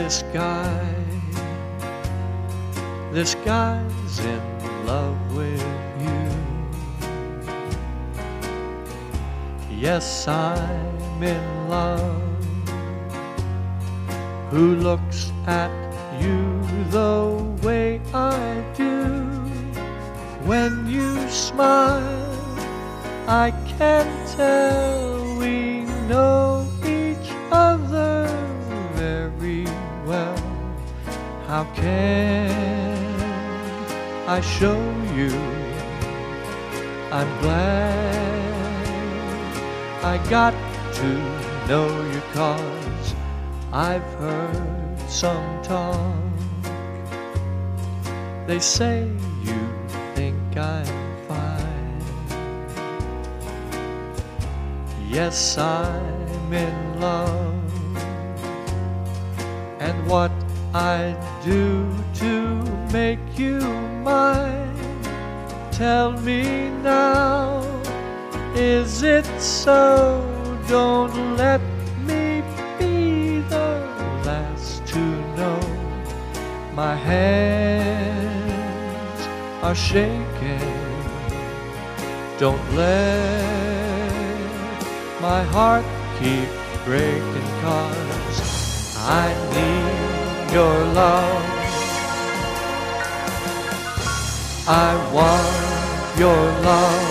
this guy's in love with you. Yes, I'm in love. Who looks at you the way I do? When you smile, I can tell we know each other very well. How can I show you I'm glad I got to know you, 'cause I've heard some talk. They say you think I'm fine. Yes, I'm in love. And what I'd do to make you mine, tell me now, is it so? Don't let me be the last to know. My hands are shaking. Don't let my heart keep breaking, 'cause I need your love. I want your love.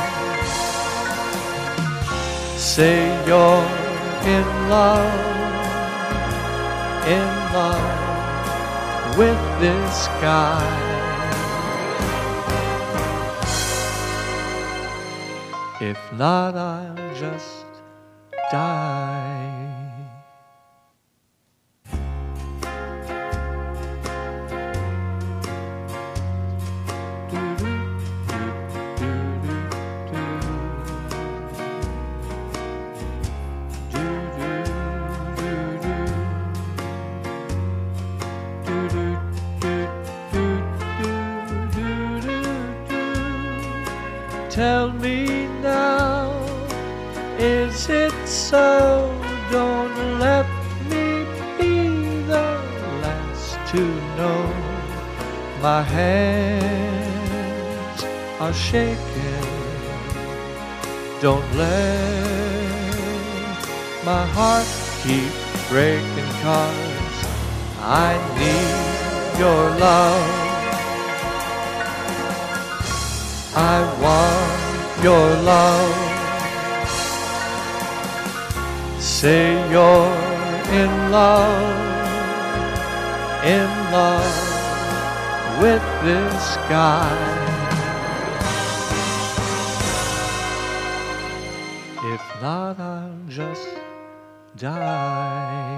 Say you're in love with this guy. If not, I'll just die. Tell me now, is it so? Don't let me be the last to know. My hands are shaking. Don't let my heart keep breaking, 'cause I need your love. I want your love. Say you're in love with this guy. If not, I'll just die.